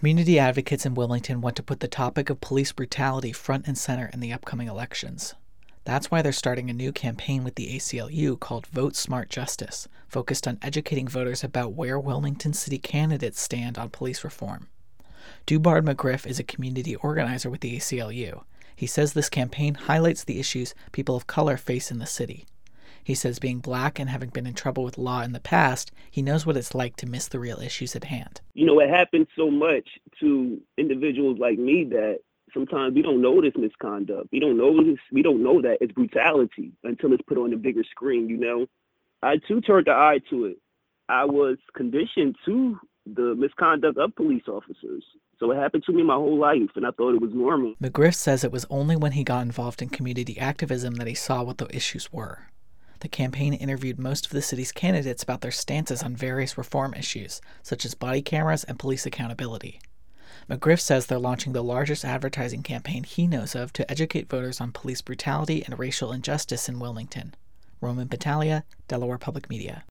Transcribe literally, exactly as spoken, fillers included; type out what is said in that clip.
Community advocates in Wilmington want to put the topic of police brutality front and center in the upcoming elections. That's why they're starting a new campaign with the A C L U called Vote Smart Justice, focused on educating voters about where Wilmington city candidates stand on police reform. Dubard McGriff is a community organizer with the A C L U. He says this campaign highlights the issues people of color face in the city. He says being black and having been in trouble with law in the past, he knows what it's like to miss the real issues at hand. You know, it happens so much to individuals like me that sometimes we don't know this misconduct. We don't know this. We don't know that it's brutality until it's put on the bigger screen, you know. I, too, turned the eye to it. I was conditioned to the misconduct of police officers. So it happened to me my whole life, and I thought it was normal. McGriff says it was only when he got involved in community activism that he saw what the issues were. The campaign interviewed most of the city's candidates about their stances on various reform issues, such as body cameras and police accountability. McGriff says they're launching the largest advertising campaign he knows of to educate voters on police brutality and racial injustice in Wilmington. Roman Battaglia, Delaware Public Media.